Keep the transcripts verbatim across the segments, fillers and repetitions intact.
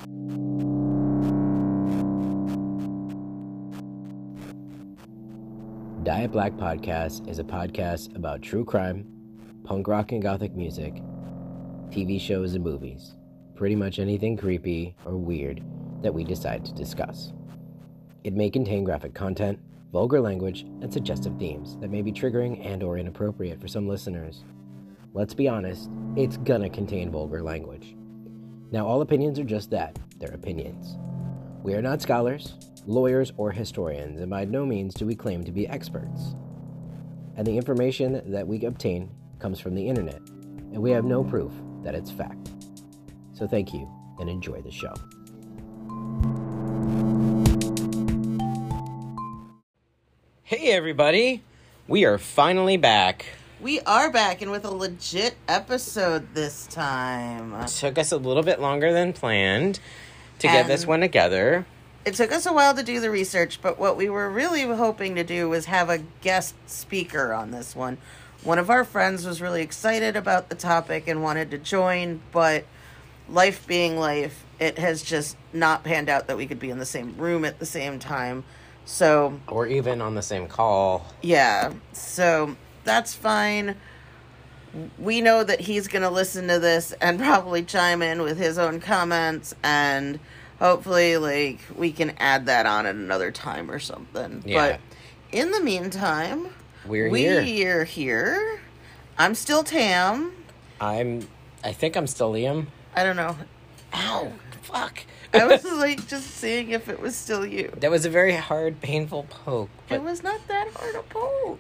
Diet Black Podcast is a podcast about true crime, punk rock and gothic music, T V shows and movies, pretty much anything creepy or weird that we decide to discuss. It may contain graphic content, vulgar language, and suggestive themes that may be triggering and or inappropriate for some listeners. Let's be honest, it's gonna contain vulgar language. Now, all opinions are just that, they're opinions. We are not scholars, lawyers, or historians, and by no means do we claim to be experts. And the information that we obtain comes from the internet, and we have no proof that it's fact. So thank you, and enjoy the show. Hey everybody, we are finally back. We are back, and with a legit episode this time. It took us a little bit longer than planned to And get this one together. It took us a while to do the research, but what we were really hoping to do was have a guest speaker on this one. One of our friends was really excited about the topic and wanted to join, but life being life, it has just not panned out that we could be in the same room at the same time. So, Or even on the same call. yeah, so that's fine. We know that he's going to listen to this and probably chime in with his own comments, and hopefully, like, we can add that on at another time or something. Yeah. But in the meantime, We're we here. are here. I'm still Tam. I'm, I think I'm still Liam. I don't know. Ow, fuck. I was, like, just seeing if it was still you. That was a very hard, painful poke. But It was not that hard a poke.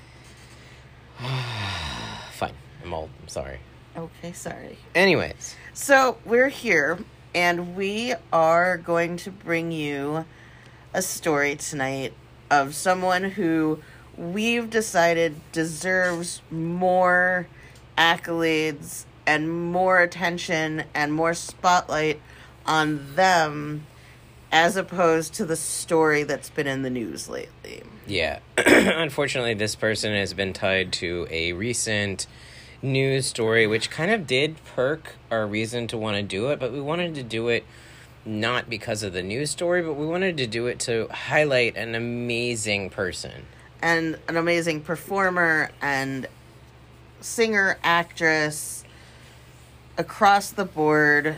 fine. I'm old. I'm sorry. Okay, sorry. Anyways. So, we're here, and we are going to bring you a story tonight of someone who we've decided deserves more accolades and more attention and more spotlight on them as opposed to the story that's been in the news lately. Yeah. Unfortunately, this person has been tied to a recent news story, which kind of did perk our reason to want to do it, but we wanted to do it not because of the news story, but we wanted to do it to highlight an amazing person. And an amazing performer and singer, actress, across the board,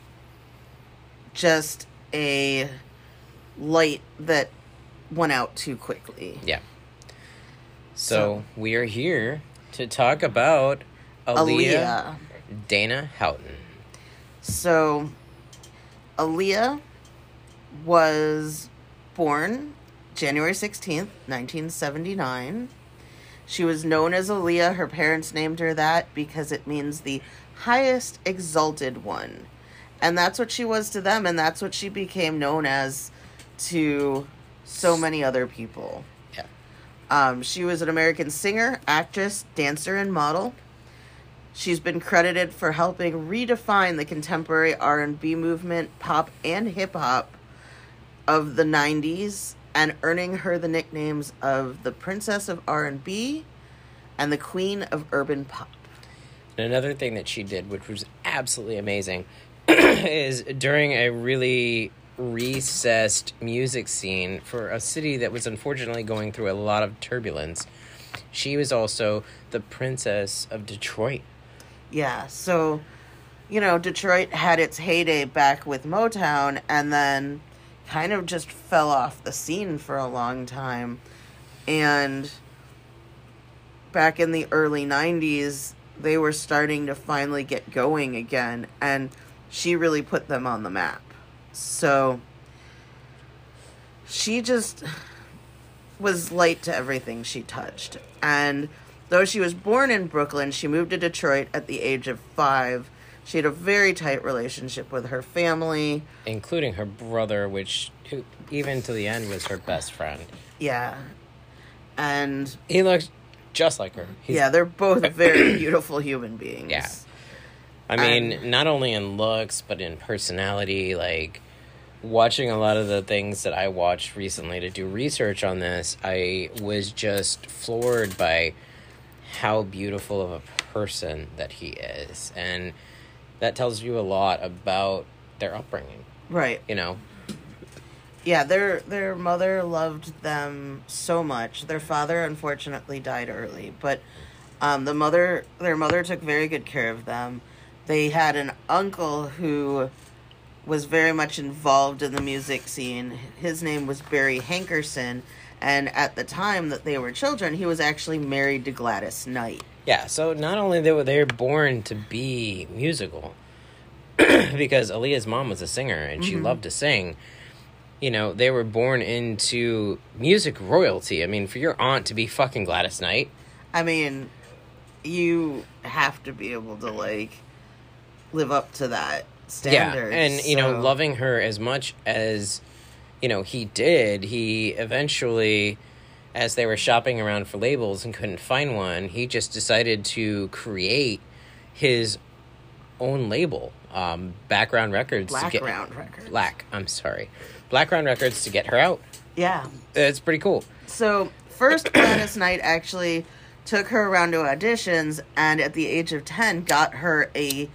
just a light that went out too quickly. Yeah. So, we are here to talk about Aaliyah, Aaliyah. Dana Houghton. So, Aaliyah was born January sixteenth, nineteen seventy-nine. She was known as Aaliyah. Her parents named her that because it means the highest exalted one. And that's what she was to them, and that's what she became known as to so many other people. Yeah. Um, she was an American singer, actress, dancer, and model. She's been credited for helping redefine the contemporary R and B movement, pop, and hip-hop of the nineties, and earning her the nicknames of the Princess of R and B and the Queen of Urban Pop. And another thing that she did, which was absolutely amazing, is during a really recessed music scene for a city that was unfortunately going through a lot of turbulence, she was also the Princess of Detroit. Yeah, so, you know, Detroit had its heyday back with Motown and then kind of just fell off the scene for a long time. And back in the early nineties, they were starting to finally get going again, and she really put them on the map. So she just was light to everything she touched. And though she was born in Brooklyn, she moved to Detroit at the age of five. She had a very tight relationship with her family. Including her brother, which, who, even to the end, was her best friend. Yeah. And He looks just like her. He's, yeah, they're both very beautiful human beings. Yeah. I mean, And- not only in looks, but in personality. Like, watching a lot of the things that I watched recently to do research on this, I was just floored by how beautiful of a person that he is. And that tells you a lot about their upbringing. Right. You know? Yeah, their their mother loved them so much. Their father unfortunately died early, but um, the mother their mother took very good care of them. They had an uncle who was very much involved in the music scene. His name was Barry Hankerson, and at the time that they were children, he was actually married to Gladys Knight. Yeah, so not only they were they born to be musical, because Aaliyah's mom was a singer and she mm-hmm. loved to sing. You know, they were born into music royalty. I mean, for your aunt to be fucking Gladys Knight. I mean, you have to be able to, like, live up to that standard. Yeah, and, so. you know, loving her as much as, you know, he did, he eventually, as they were shopping around for labels and couldn't find one, he just decided to create his own label, um, Background Records. Blackground Records. Black, I'm sorry. Blackground Records to get her out. Yeah. It's pretty cool. So, first Gladys Knight actually took her around to auditions, and at the age of ten got her a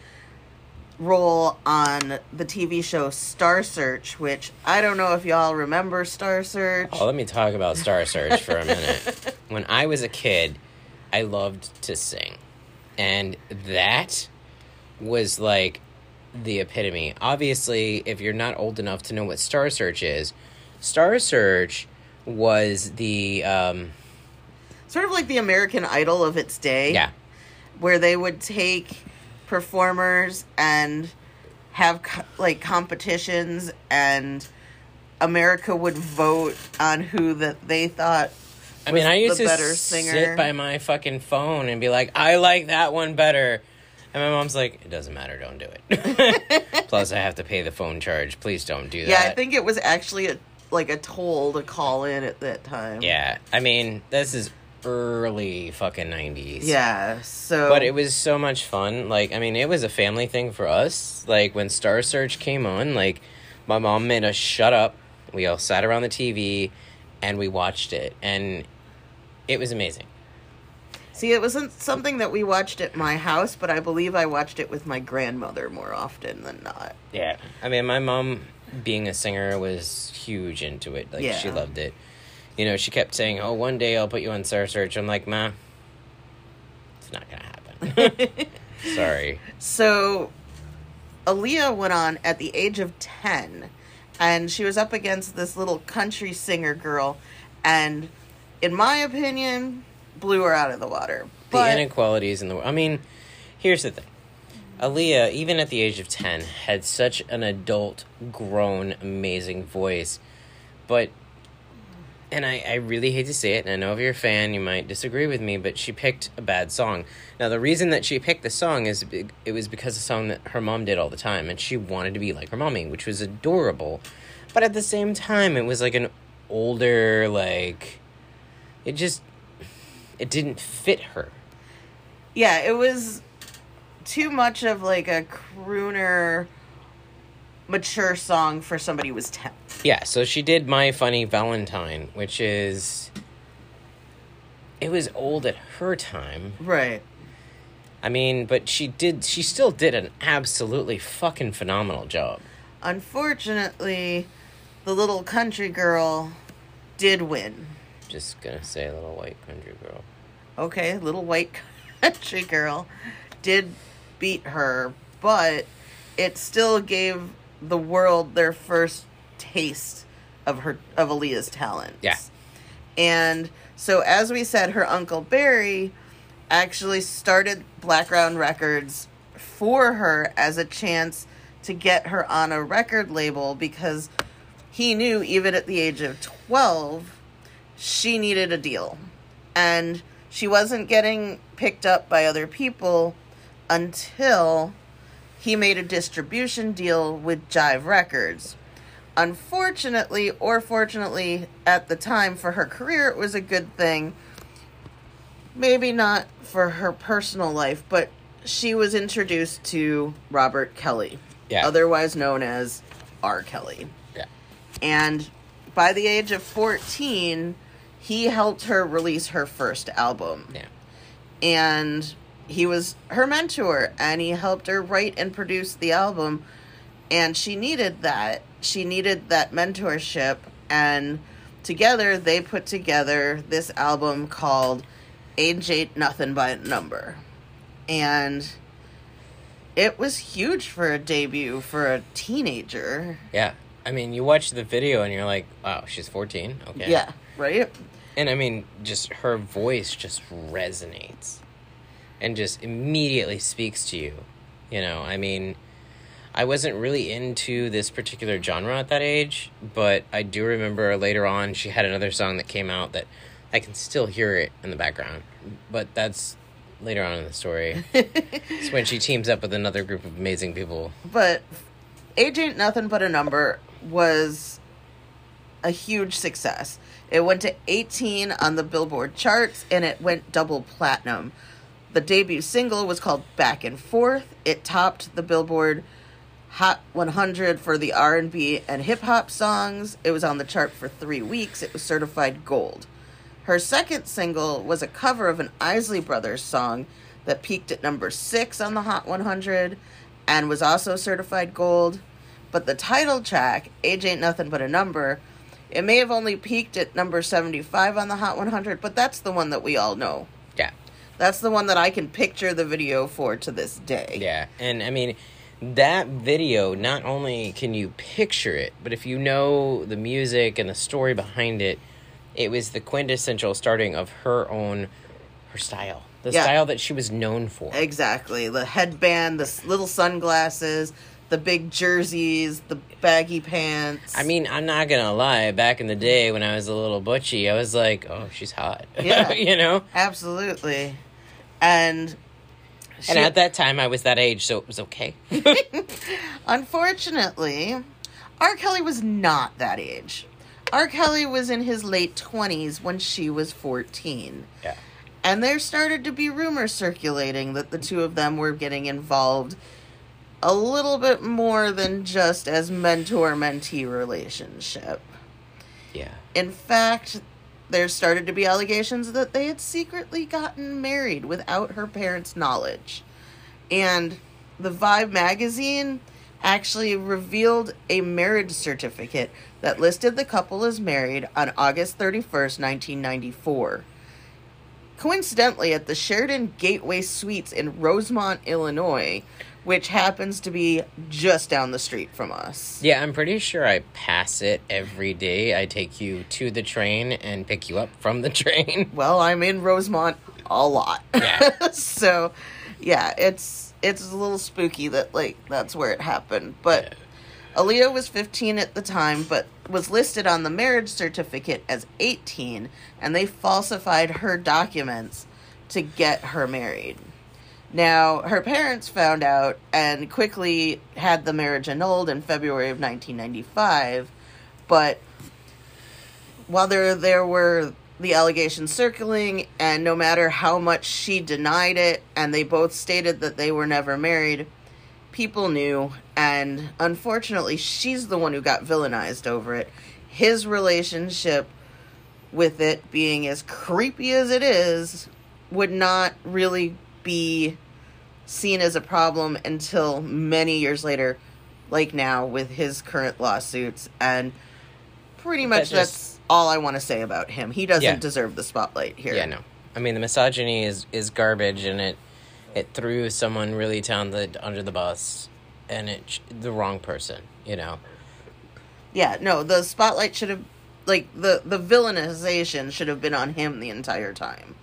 role on the T V show Star Search, which I don't know if y'all remember Star Search. Oh, let me talk about Star Search for a minute. When I was a kid, I loved to sing. And that was like the epitome. Obviously, if you're not old enough to know what Star Search is, Star Search was the um sort of like the American Idol of its day. Yeah. Where they would take performers and have co- like competitions, and America would vote on who that they thought was I mean, I used the to better singer. sit by my fucking phone and be like, I like that one better. And my mom's like, it doesn't matter, don't do it. Plus, I have to pay the phone charge. Please don't do that. Yeah, I think it was actually a, like a toll to call in at that time. Yeah, I mean, this is early fucking nineties. Yeah, so... But it was so much fun. Like, I mean, it was a family thing for us. Like, when Star Search came on, like, my mom made us shut up. We all sat around the T V, and we watched it. And it was amazing. See, it wasn't something that we watched at my house, but I believe I watched it with my grandmother more often than not. Yeah. I mean, my mom, being a singer, was huge into it. Like, yeah. she loved it. You know, she kept saying, oh, one day I'll put you on Star Search. I'm like, Ma, it's not going to happen. Sorry. So, Aaliyah went on at the age of ten, and she was up against this little country singer girl, and in my opinion, blew her out of the water. But the inequalities in the world. I mean, here's the thing. Aaliyah, even at the age of ten, had such an adult, grown, amazing voice. But, and I, I really hate to say it, and I know if you're a fan, you might disagree with me, but she picked a bad song. Now, the reason that she picked the song is it was because of a song that her mom did all the time, and she wanted to be like her mommy, which was adorable. But at the same time, it was like an older, like, it just... it didn't fit her. Yeah, it was too much of like a crooner, mature song for somebody who was ten. Yeah, so she did My Funny Valentine, which is... it was old at her time. Right. I mean, but she did... she still did an absolutely fucking phenomenal job. Unfortunately, the little country girl did win. Just gonna say a little white country girl. Okay, little white country girl did beat her, but it still gave the world their first taste of her of Aaliyah's talent. Yeah. And so, as we said, her uncle Barry actually started Blackground Records for her as a chance to get her on a record label, because he knew even at the age of twelve she needed a deal. And she wasn't getting picked up by other people until he made a distribution deal with Jive Records. Unfortunately, or fortunately, at the time for her career, it was a good thing. Maybe not for her personal life, but she was introduced to Robert Kelly, yeah. otherwise known as R. Kelly. Yeah. And by the age of fourteen... he helped her release her first album. Yeah. And he was her mentor, and he helped her write and produce the album. And she needed that. She needed that mentorship. And together, they put together this album called Age Ain't Nothing But a Number. And it was huge for a debut for a teenager. Yeah. I mean, you watch the video and you're like, wow, she's fourteen? Okay. Yeah, right? And I mean, just her voice just resonates. And just immediately speaks to you. You know, I mean, I wasn't really into this particular genre at that age, but I do remember later on she had another song that came out that I can still hear it in the background. But that's later on in the story. It's when she teams up with another group of amazing people. But Age Ain't Nothing But a Number was a huge success. It went to eighteen on the Billboard charts, and it went double platinum. The debut single was called Back and Forth. It topped the Billboard Hot one hundred for the R and B and hip-hop songs. It was on the chart for three weeks. It was certified gold. Her second single was a cover of an Isley Brothers song that peaked at number six on the Hot one hundred and was also certified gold. But the title track, Age Ain't Nothing But a Number, it may have only peaked at number seventy-five on the Hot one hundred, but that's the one that we all know. Yeah. That's the one that I can picture the video for to this day. Yeah, and I mean, that video, not only can you picture it, but if you know the music and the story behind it, it was the quintessential starting of her own, her style. The yeah. style that she was known for. Exactly. The headband, the little sunglasses, the big jerseys, the baggy pants. I mean, I'm not gonna lie, back in the day when I was a little butchy, I was like, oh, she's hot. Yeah. You know? Absolutely. And... She, and at that time, I was that age, so it was okay. Unfortunately, R. Kelly was not that age. R. Kelly was in his late twenties when she was fourteen. Yeah. And there started to be rumors circulating that the two of them were getting involved a little bit more than just as mentor-mentee relationship. Yeah. In fact, there started to be allegations that they had secretly gotten married without her parents' knowledge. And the Vibe magazine actually revealed a marriage certificate that listed the couple as married on August thirty-first, nineteen ninety-four. Coincidentally, at the Sheridan Gateway Suites in Rosemont, Illinois, which happens to be just down the street from us. Yeah, I'm pretty sure I pass it every day. I take you to the train and pick you up from the train. Well, I'm in Rosemont a lot. Yeah. So, yeah, it's it's a little spooky that, like, that's where it happened. But Yeah. Aaliyah was fifteen at the time, but was listed on the marriage certificate as eighteen, and they falsified her documents to get her married. Now, her parents found out and quickly had the marriage annulled in February of nineteen ninety-five, but while there, there were the allegations circling, and no matter how much she denied it, and they both stated that they were never married, people knew, and unfortunately, she's the one who got villainized over it. His relationship with it being as creepy as it is would not really be seen as a problem until many years later, like now with his current lawsuits, and pretty much That just, that's all I want to say about him. He doesn't yeah. deserve the spotlight here. Yeah, no. I mean, the misogyny is, is garbage, and it it threw someone really talented under the bus, and it the wrong person, you know? Yeah, no, the spotlight should have, like, the, the villainization should have been on him the entire time.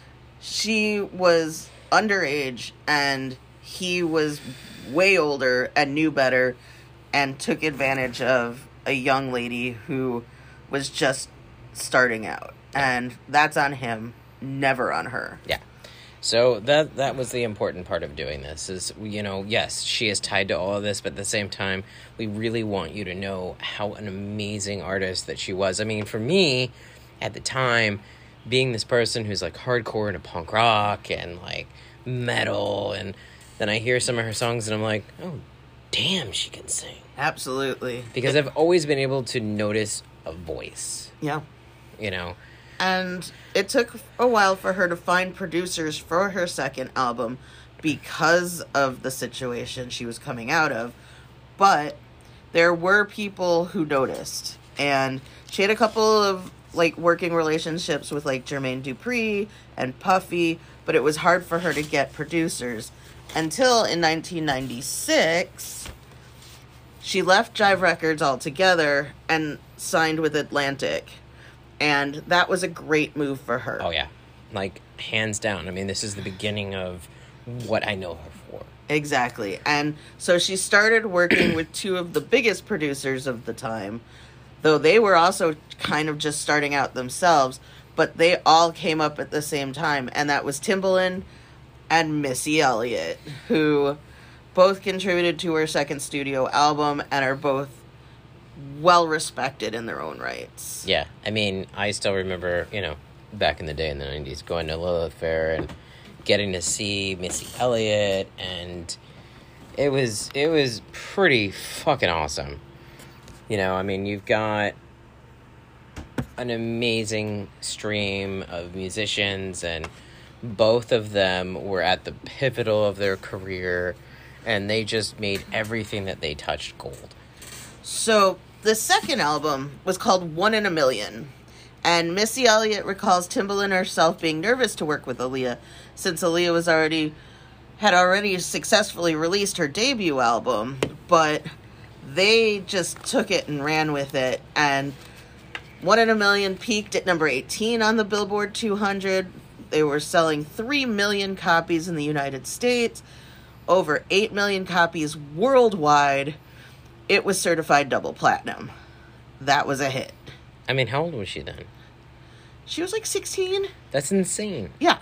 She was underage, and he was way older and knew better, and took advantage of a young lady who was just starting out. And that's on him, never on her. Yeah. So that that was the important part of doing this is, you know, yes, she is tied to all of this, but at the same time, we really want you to know how an amazing artist that she was. I mean, for me, at the time, being this person who's like hardcore into punk rock and like metal, and then I hear some of her songs and I'm like, oh, damn, she can sing. Absolutely. Because I've always been able to notice a voice. Yeah. You know? And it took a while for her to find producers for her second album because of the situation she was coming out of. but there were people who noticed. And she had a couple of, like, working relationships with, like, Jermaine Dupri and Puffy, but it was hard for her to get producers. Until in nineteen ninety-six, she left Jive Records altogether and signed with Atlantic. And that was a great move for her. Oh, yeah. Like, hands down. I mean, this is the beginning of what I know her for. Exactly. And so she started working with two of the biggest producers of the time, though they were also kind of just starting out themselves, but they all came up at the same time, and that was Timbaland and Missy Elliott, who both contributed to her second studio album and are both well respected in their own rights. Yeah, I mean, I still remember, you know, back in the day in the nineties, going to Lilith Fair and getting to see Missy Elliott, and it was it was pretty fucking awesome. You know, I mean, you've got an amazing stream of musicians, and both of them were at the pivotal of their career, and they just made everything that they touched gold. So the second album was called One in a Million, and Missy Elliott recalls Timbaland herself being nervous to work with Aaliyah, since Aaliyah was already had already successfully released her debut album, but they just took it and ran with it, and One in a Million peaked at number eighteen on the Billboard two hundred. They were selling three million copies in the United States, over eight million copies worldwide. It was certified double platinum. That was a hit. I mean, how old was she then? She was like sixteen. That's insane. Yeah.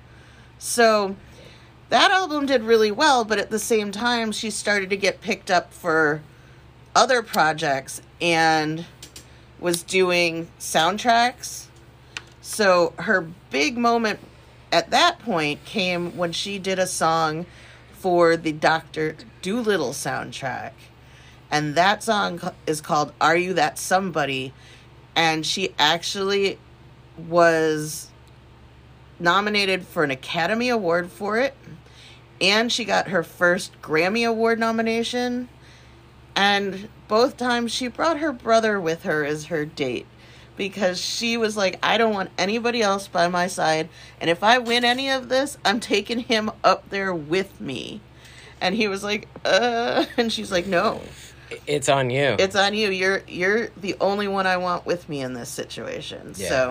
So that album did really well, but at the same time, she started to get picked up for other projects and was doing soundtracks. So her big moment at that point came when she did a song for the Doctor Dolittle soundtrack. And that song is called Are You That Somebody? And she actually was nominated for an Academy Award for it. And she got her first Grammy Award nomination. And both times she brought her brother with her as her date, because she was like, I don't want anybody else by my side, and if I win any of this, I'm taking him up there with me. And he was like, uh, and she's like, no. It's on you. It's on you. You're you're the only one I want with me in this situation. Yeah. So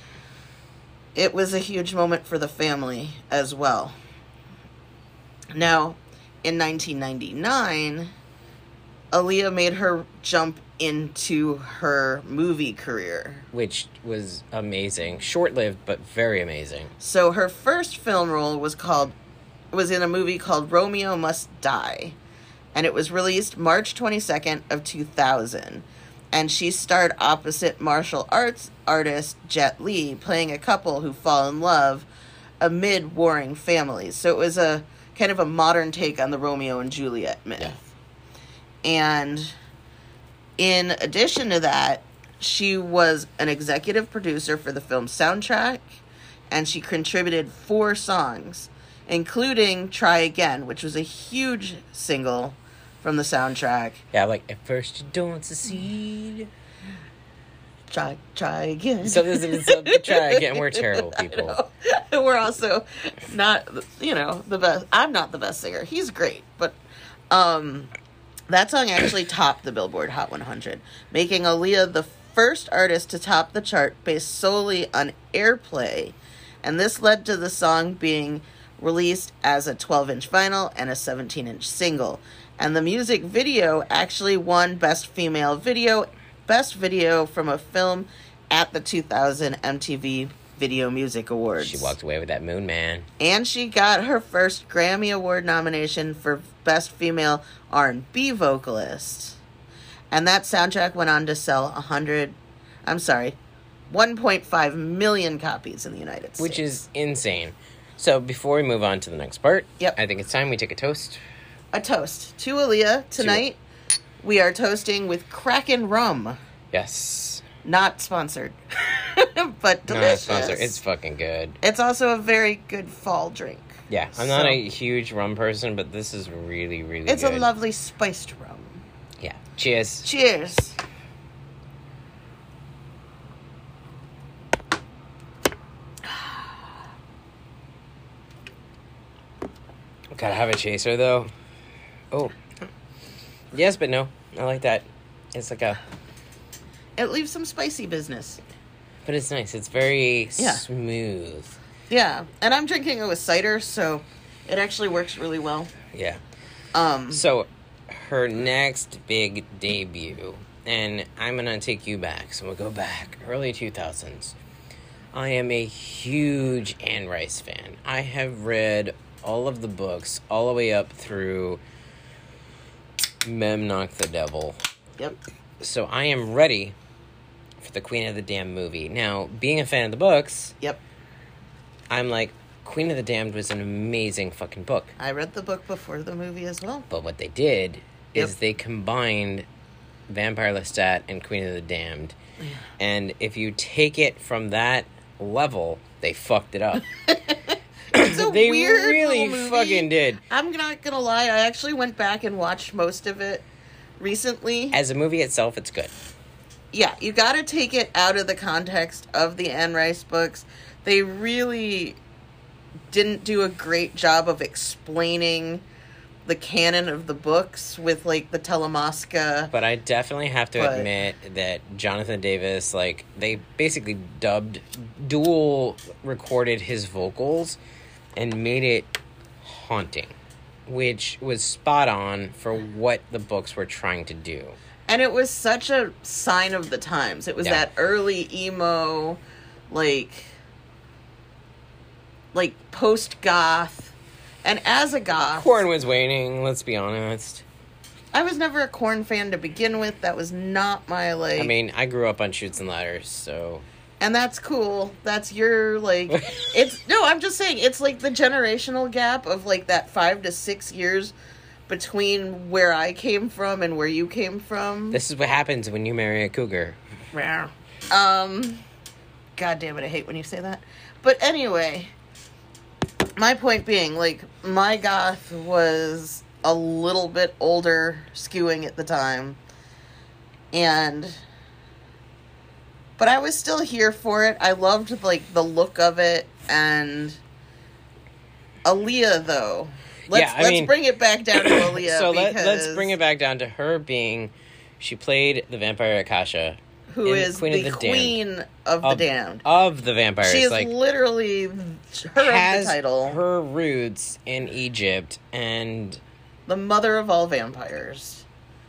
it was a huge moment for the family as well. Now, in nineteen ninety-nine, Aaliyah made her jump into her movie career, which was amazing. Short-lived, but very amazing. So her first film role was called was in a movie called Romeo Must Die, and it was released March twenty-second of two thousand. And she starred opposite martial arts artist Jet Li, playing a couple who fall in love amid warring families. So it was a kind of a modern take on the Romeo and Juliet myth. Yeah. And in addition to that, she was an executive producer for the film's soundtrack, and she contributed four songs, including Try Again, which was a huge single from the soundtrack. Yeah, like, at first you don't succeed. Try, try again. So this is so, try again. We're terrible people. We're also not, you know, the best. I'm not the best singer. He's great, but um, that song actually topped the Billboard Hot one hundred, making Aaliyah the first artist to top the chart based solely on airplay, and this led to the song being released as a twelve-inch vinyl and a seventeen-inch single. And the music video actually won Best Female Video, Best Video from a Film at the two thousand M T V Video Music Awards. She walked away with that Moon Man. And she got her first Grammy Award nomination for Best Female R and B Vocalist. And that soundtrack went on to sell one hundred, I'm sorry, one point five million copies in the United States. Which is insane. So before we move on to the next part, yep. I think it's time we take a toast. A toast to Aaliyah. Tonight, to... we are toasting with Kraken Rum. Yes. Not sponsored, but delicious. Not sponsored. It's fucking good. It's also a very good fall drink. Yeah, I'm so, not a huge rum person, but this is really, really it's good. It's a lovely spiced rum. Cheers. Cheers. Gotta have a chaser, though. Oh. Yes, but no. I like that. It's like a... It leaves some spicy business. But it's nice. It's very Yeah. smooth. Yeah. And I'm drinking it with cider, so it actually works really well. Yeah. Um. So, her next big debut, and I'm gonna take you back, so we'll go back, early two thousands. I am a huge Anne Rice fan. I have read all of the books, all the way up through Memnoch the Devil. Yep. So I am ready for the Queen of the Damned movie. Now, being a fan of the books, Yep. I'm like, Queen of the Damned was an amazing fucking book. I read the book before the movie as well. But what they did is Yep. they combined Vampire Lestat and Queen of the Damned. And if you take it from that level, they fucked it up. It's a they weird really little movie. fucking did. I'm not gonna lie, I actually went back and watched most of it recently. As a movie itself, it's good. Yeah, you gotta take it out of the context of the Anne Rice books. They really didn't do a great job of explaining the canon of the books with, like, the Telemasca. But I definitely have to But- admit that Jonathan Davis, like, they basically dubbed, dual recorded his vocals and made it haunting, which was spot on for what the books were trying to do. And it was such a sign of the times. It was Yeah. that early emo, like, like post-goth. And as a goth, Korn was waning, let's be honest. I was never a Korn fan to begin with. That was not my, like... I mean, I grew up on Chutes and Ladders, so... And that's cool. That's your, like... it's No, I'm just saying, it's like the generational gap of, like, that five to six years between where I came from and where you came from. This is what happens when you marry a cougar. Um, God damn it, I hate when you say that. But anyway, my point being, like, my goth was a little bit older, skewing at the time. And... But I was still here for it. I loved, like, the look of it. And Aaliyah, though. Let's, Yeah, I let's mean- bring it back down to Aaliyah. so let, because let's bring it back down to her being... She played the vampire Akasha. Who in is Queen the of the queen of the Of, damned. of the vampires. She is like, literally her of the has title. her roots in Egypt, and The mother of all vampires.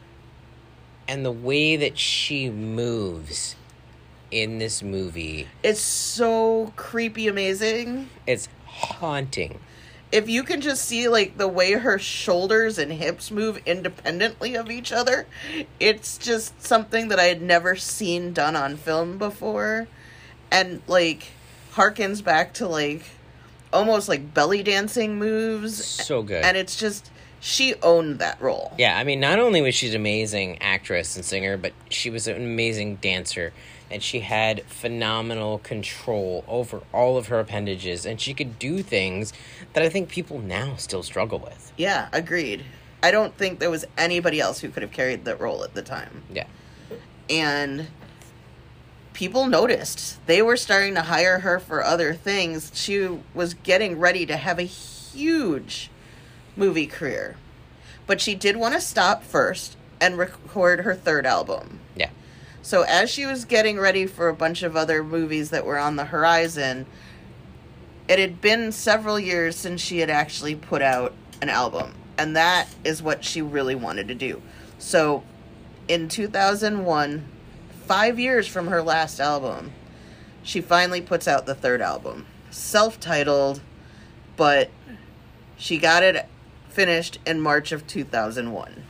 and the way that she moves in this movie, It's so creepy amazing. it's haunting. If you can just see, like, the way her shoulders and hips move independently of each other, it's just something that I had never seen done on film before. And, like, harkens back to, like, almost like belly dancing moves. So good. And it's just, she owned that role. Yeah, I mean, not only was she an amazing actress and singer, but she was an amazing dancer. And she had phenomenal control over all of her appendages. And she could do things that I think people now still struggle with. Yeah, agreed. I don't think there was anybody else who could have carried that role at the time. Yeah. And people noticed. They were starting to hire her for other things. She was getting ready to have a huge movie career. But she did want to stop first and record her third album. Yeah. So as she was getting ready for a bunch of other movies that were on the horizon, it had been several years since she had actually put out an album. And that is what she really wanted to do. So in two thousand one, five years from her last album, she finally puts out the third album. Self-titled, but she got it finished in March of two thousand one.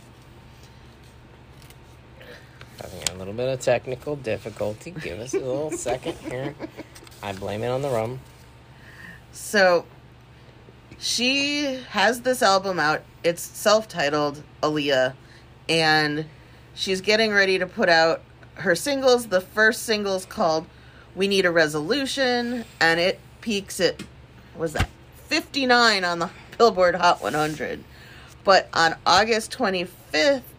Having a little bit of technical difficulty. Give us a little second here. I blame it on the rum. So, she has this album out. It's self-titled, Aaliyah. And she's getting ready to put out her singles. The first single's called We Need a Resolution. And it peaks at, what was that, fifty-nine on the Billboard Hot one hundred. But on August twenty-fifth,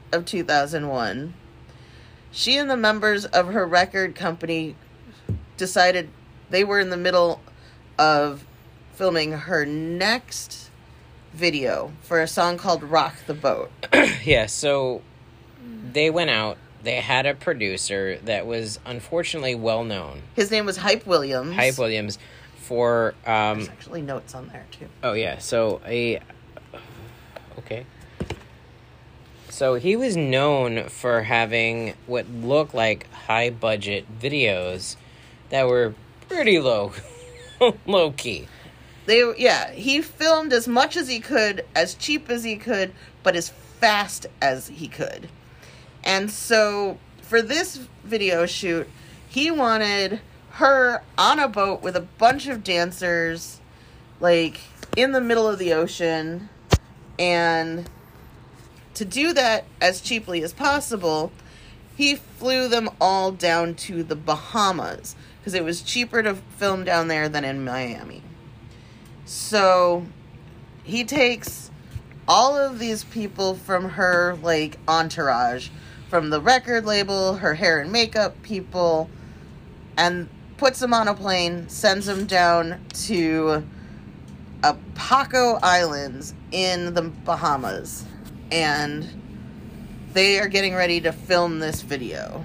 of two thousand one, she and the members of her record company decided they were in the middle of filming her next video for a song called Rock the Boat. Yeah, so they went out. They had a producer that was unfortunately well known. His name was Hype Williams. Hype Williams for... Um, There's actually notes on there, too. Oh, yeah. So, a... Okay. So, he was known for having what looked like high-budget videos that were pretty low. Low-key. They, yeah, he filmed as much as he could, as cheap as he could, but as fast as he could. And so, for this video shoot, he wanted her on a boat with a bunch of dancers, like, in the middle of the ocean. And to do that as cheaply as possible, he flew them all down to the Bahamas, because it was cheaper to film down there than in Miami. So, he takes all of these people from her, like, entourage, from the record label, her hair and makeup people, and puts them on a plane, sends them down to Apaco Islands in the Bahamas. And they are getting ready to film this video.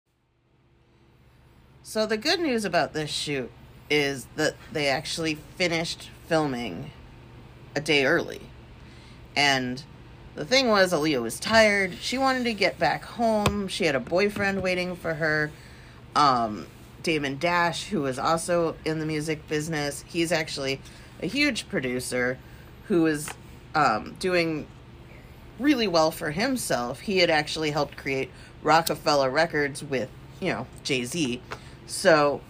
So the good news about this shoot is that they actually finished filming a day early. And the thing was, Aaliyah was tired. She wanted to get back home. She had a boyfriend waiting for her. Um, Damon Dash, who was also in the music business. He's actually a huge producer who is um, doing really well for himself. He had actually helped create Rockefeller Records with, you know, Jay-Z. So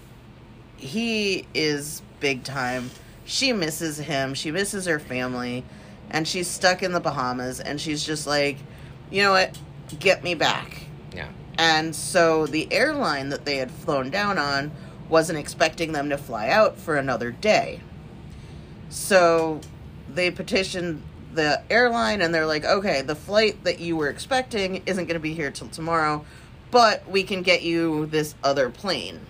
he is big time. She misses him. She misses her family. And she's stuck in the Bahamas, and she's just like, you know what, get me back. Yeah. And so the airline that they had flown down on wasn't expecting them to fly out for another day. So they petitioned the airline, and they're like, okay, the flight that you were expecting isn't going to be here till tomorrow, but we can get you this other plane.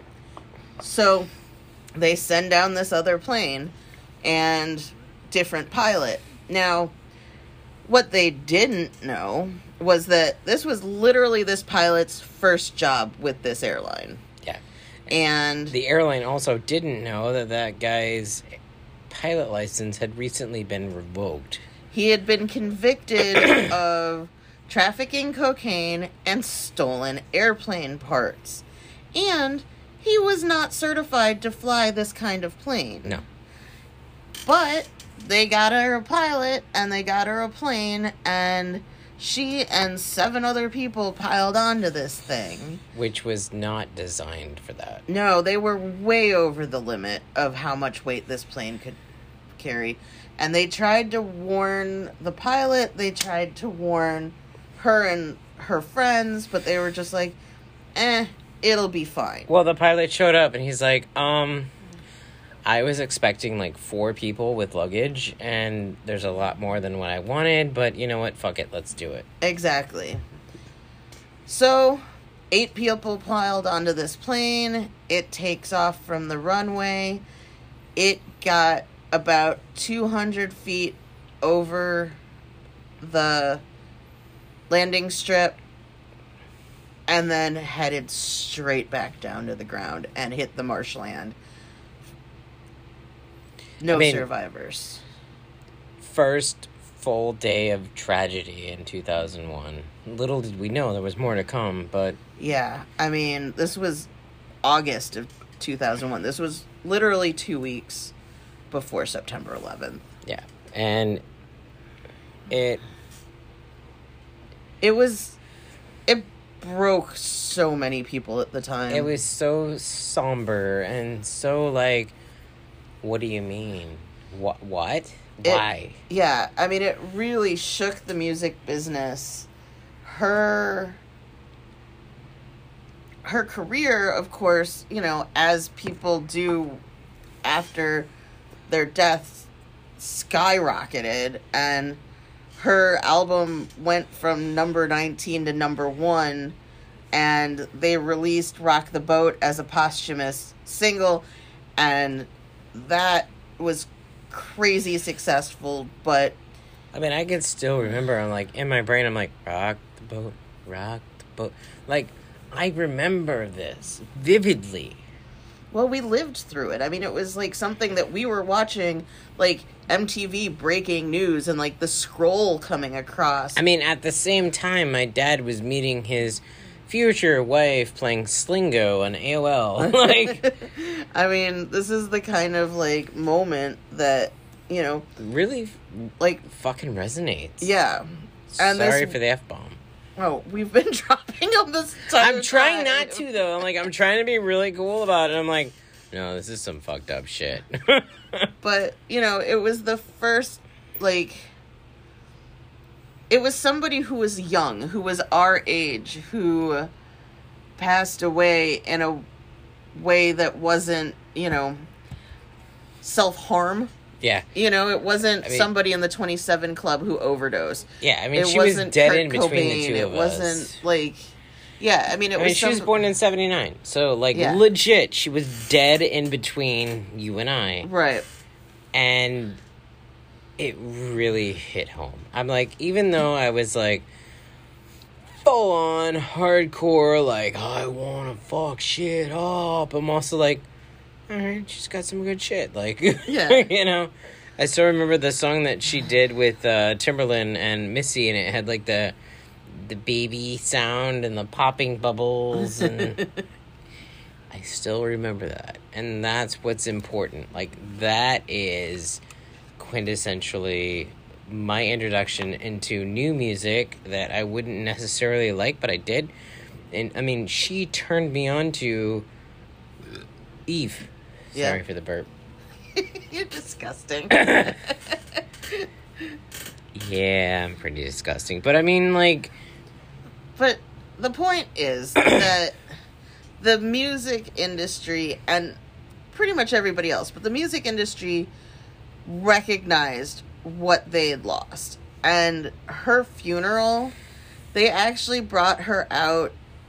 So they send down this other plane, and different pilot. Now, what they didn't know was that this was literally this pilot's first job with this airline. Yeah. And the airline also didn't know that that guy's pilot license had recently been revoked. He had been convicted of trafficking cocaine and stolen airplane parts. And he was not certified to fly this kind of plane. No. But they got her a pilot, and they got her a plane, and she and seven other people piled onto this thing. Which was not designed for that. No, they were way over the limit of how much weight this plane could carry. And they tried to warn the pilot, they tried to warn her and her friends, but they were just like, eh, it'll be fine. Well, the pilot showed up, and he's like, um... I was expecting, like, four people with luggage, and there's a lot more than what I wanted, but you know what? Fuck it. Let's do it. Exactly. So, eight people piled onto this plane. It takes off from the runway. It got about two hundred feet over the landing strip and then headed straight back down to the ground and hit the marshland. No I mean, survivors. First full day of tragedy in two thousand one. Little did we know there was more to come, but... Yeah, I mean, this was August of two thousand one. This was literally two weeks before September eleventh. Yeah, and it... It was... It broke so many people at the time. It was so somber and so, like... What do you mean? What? What? Why? It, yeah, I mean, it really shook the music business. Her, her career, of course, you know, as people do after their deaths, skyrocketed, and her album went from number nineteen to number one, and they released Rock the Boat as a posthumous single, and that was crazy successful. But I mean, I can still remember, I'm like, in my brain, I'm like, rock the boat, rock the boat. Like, I remember this vividly. Well, we lived through it. I mean, it was like something that we were watching, like M T V breaking news and like the scroll coming across. I mean, at the same time, my dad was meeting his future wife playing Slingo on A O L. Like, I mean, this is the kind of like moment that, you know, really, like, fucking resonates. Yeah. And sorry this, for the F-bomb. Oh, we've been dropping them this time. I'm trying not to, though. I'm like, I'm trying to be really cool about it. I'm like, no, this is some fucked up shit. But, you know, it was the first, like, it was somebody who was young, who was our age, who passed away in a way that wasn't, you know, self-harm. Yeah. You know, it wasn't I mean, somebody in the twenty-seven Club who overdosed. Yeah, I mean, it she was dead Kurt in between Cobain. the two it of us. It wasn't, like, yeah, I mean, it I was mean, she some... was born in seventy-nine, so, like, Yeah. legit, she was dead in between you and I. Right. And it really hit home. I'm like, even though I was, like, full-on, hardcore, like, I wanna fuck shit up, I'm also like, alright, she's got some good shit, like, Yeah. you know? I still remember the song that she did with uh, Timberland and Missy, and it had, like, the the baby sound and the popping bubbles, and I still remember that. And that's what's important. Like, that is quintessentially my introduction into new music that I wouldn't necessarily like, but I did. And, I mean, she turned me on to Eve. Yeah. Sorry for the burp. You're disgusting. Yeah, I'm pretty disgusting. But, I mean, like... But the point is that the music industry, and pretty much everybody else, but the music industry recognized what they had lost. And her funeral, they actually brought her out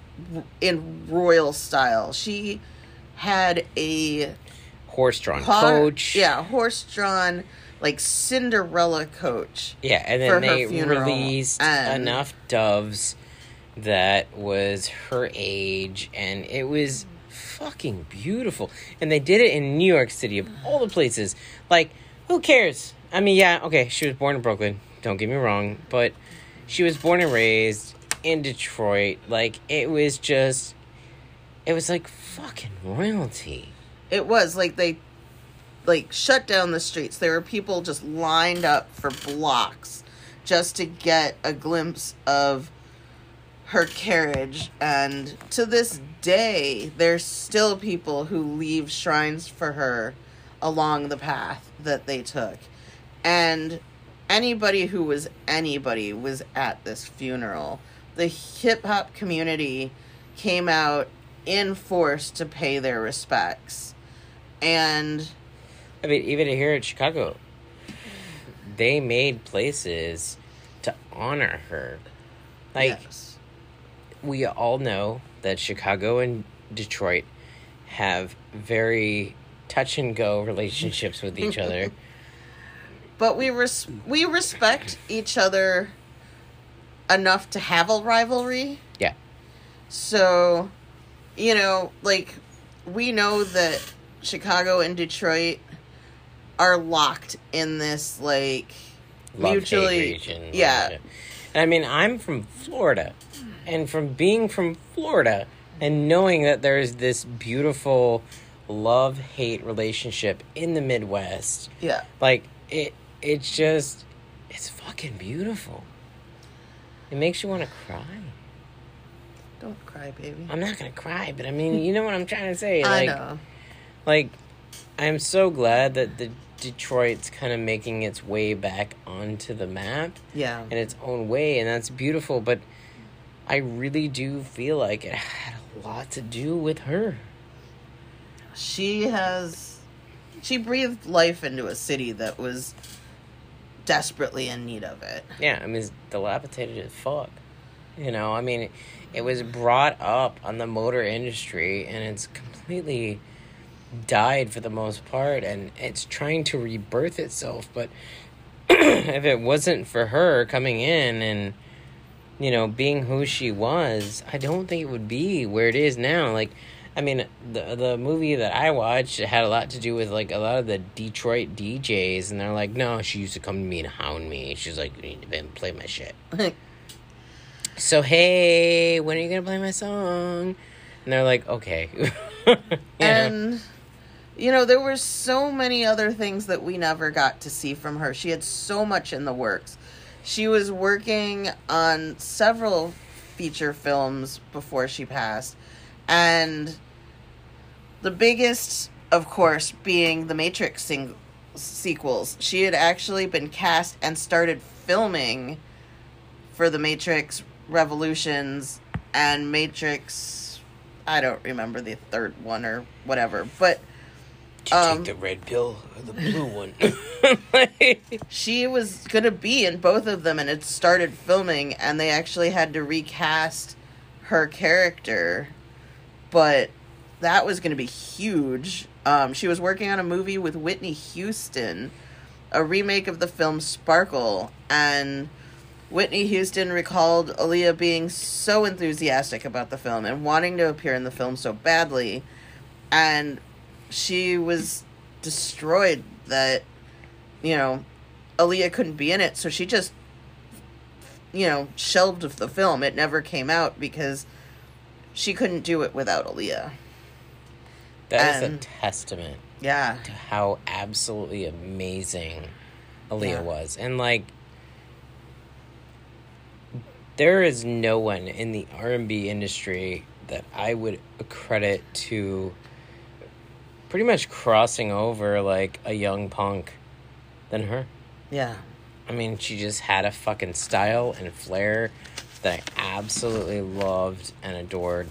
in royal style. She had a... horse-drawn car, coach. Yeah, horse-drawn, like, Cinderella coach. Yeah, and then they released and... enough doves that was her age, and it was fucking beautiful. And they did it in New York City, of all the places. Like, who cares? I mean, yeah, okay, she was born in Brooklyn, don't get me wrong, but she was born and raised in Detroit. Like, it was just, it was like fucking royalty. It was, like, they, like, shut down the streets. There were people just lined up for blocks just to get a glimpse of her carriage. And to this day, there's still people who leave shrines for her along the path that they took. And anybody who was anybody was at this funeral. The hip-hop community came out in force to pay their respects. And I mean, even here in Chicago, they made places to honor her. Like, yes. We all know that Chicago and Detroit have very touch and go relationships with each other. But we res- we respect each other enough to have a rivalry. Yeah. So, you know, like, we know that Chicago and Detroit are locked in this, like, love mutually, region. Yeah. And I mean, I'm from Florida, and from being from Florida and knowing that there's this beautiful love-hate relationship in the Midwest. Yeah. Like, it, it's just, it's fucking beautiful. It makes you want to cry. Don't cry, baby. I'm not going to cry, but I mean, you know what I'm trying to say. Like, I know. Like, I'm so glad that the Detroit's kind of making its way back onto the map. Yeah. In its own way, and that's beautiful, but I really do feel like it had a lot to do with her. She has... She breathed life into a city that was desperately in need of it. Yeah, I mean, it's dilapidated as fuck. You know, I mean, it was brought up on the motor industry, and it's completely died for the most part, and it's trying to rebirth itself. But if it wasn't for her coming in and, you know, being who she was, I don't think it would be where it is now. Like, I mean, the the movie that I watched had a lot to do with, like, a lot of the Detroit D Js, and they're like, no, she used to come to me and hound me. She's like, you need to play my shit. So, hey, when are you going to play my song? And they're like, okay. And... know? You know, there were so many other things that we never got to see from her. She had so much in the works. She was working on several feature films before she passed. And the biggest, of course, being the Matrix sing- sequels. She had actually been cast and started filming for the Matrix Revolutions and Matrix... I don't remember the third one or whatever, but... Did you um, take the red pill or the blue one? She was going to be in both of them, and it started filming, and they actually had to recast her character, but that was going to be huge. Um, she was working on a movie with Whitney Houston, a remake of the film Sparkle, and Whitney Houston recalled Aaliyah being so enthusiastic about the film and wanting to appear in the film so badly, and she was destroyed that, you know, Aaliyah couldn't be in it, so she just, you know, shelved the film. It never came out because she couldn't do it without Aaliyah. That and, is a testament yeah. to how absolutely amazing Aaliyah yeah. was. And, like, there is no one in the R and B industry that I would credit to pretty much crossing over like a young punk than her. Yeah. I mean, she just had a fucking style and flair that I absolutely loved and adored.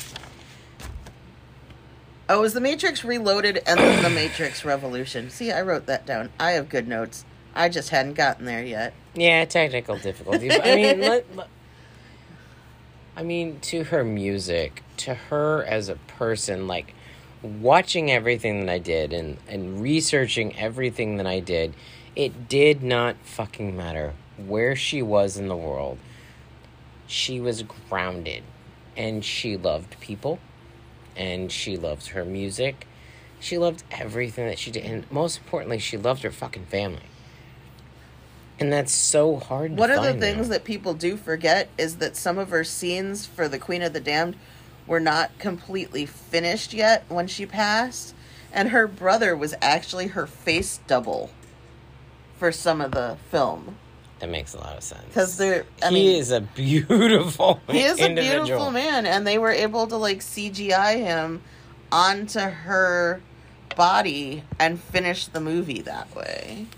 Oh, it was The Matrix Reloaded and then The Matrix Revolution. See, I wrote that down. I have good notes. I just hadn't gotten there yet. Yeah, technical difficulties. But, I mean, let, let, I mean, to her music, to her as a person, like, watching everything that I did and, and researching everything that I did, it did not fucking matter where she was in the world. She was grounded, and she loved people, and she loved her music. She loved everything that she did, and most importantly, she loved her fucking family. And that's so hard to One find of the things now. that people do forget is that some of her scenes for The Queen of the Damned were not completely finished yet when she passed, and her brother was actually her face double for some of the film. That makes a lot of sense. Because they're, I he mean, is a beautiful he is individual. a beautiful man, and they were able to like C G I him onto her body and finish the movie that way.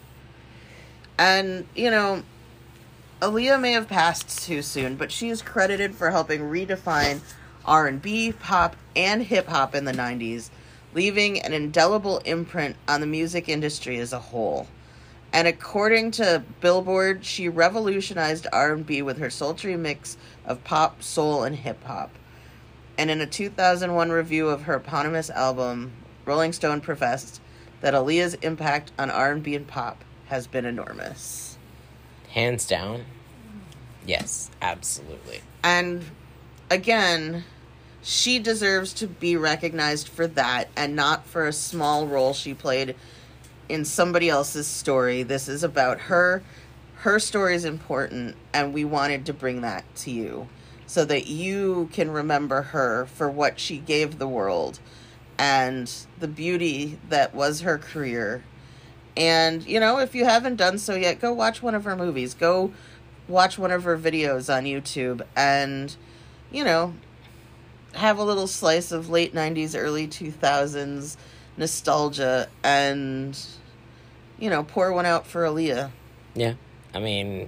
And you know, Aaliyah may have passed too soon, but she is credited for helping redefine R and B, pop, and hip-hop in the nineties, leaving an indelible imprint on the music industry as a whole. And according to Billboard, she revolutionized R and B with her sultry mix of pop, soul, and hip-hop. And in a two thousand one review of her eponymous album, Rolling Stone professed that Aaliyah's impact on R and B and pop has been enormous. Hands down, yes, absolutely. And again, she deserves to be recognized for that and not for a small role she played in somebody else's story. This is about her. Her story is important, and we wanted to bring that to you so that you can remember her for what she gave the world and the beauty that was her career. And, you know, if you haven't done so yet, go watch one of her movies. Go watch one of her videos on YouTube and, you know, have a little slice of late nineties, early two thousands nostalgia and, you know, pour one out for Aaliyah. Yeah. I mean,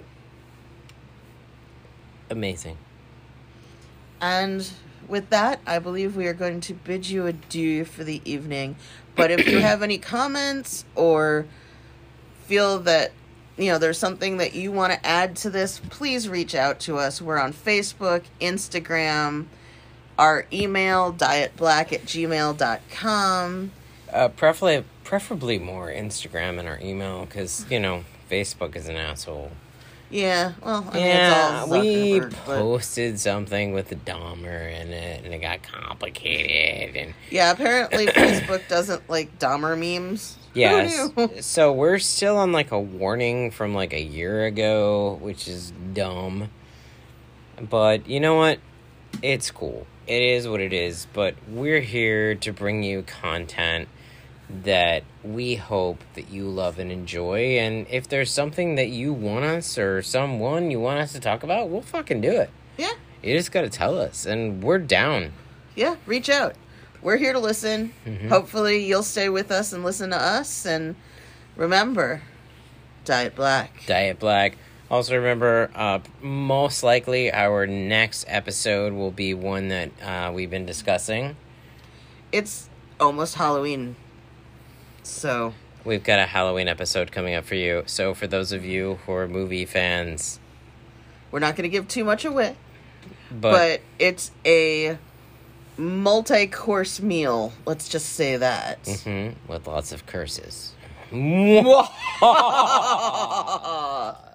amazing. And with that, I believe we are going to bid you adieu for the evening. But if you have any comments or feel that you know, there's something that you want to add to this, please reach out to us. We're on Facebook, Instagram, our email, dietblack at gmail dot com. Uh, preferably, preferably more Instagram and our email, because, you know, Facebook is an asshole. Yeah, well, I mean, yeah, it's all we Zuckerberg, posted something with the Dahmer in it, and it got complicated. And yeah, apparently Facebook doesn't like Dahmer memes. yes, Who knew? so we're still on like a warning from like a year ago, which is dumb. But you know what? It's cool. It is what it is. But we're here to bring you content that we hope that you love and enjoy. And if there's something that you want us or someone you want us to talk about, we'll fucking do it. Yeah. You just gotta tell us, and we're down. Yeah, reach out. We're here to listen. Mm-hmm. Hopefully you'll stay with us and listen to us. And remember, Diet Black. Diet Black. Also remember, uh, most likely our next episode will be one that uh, we've been discussing. It's almost Halloween. So We've got a Halloween episode coming up for you. So for those of you who are movie fans, we're not going to give too much away. but, But it's a multi-course meal. Let's just say that. mhm, with lots of curses.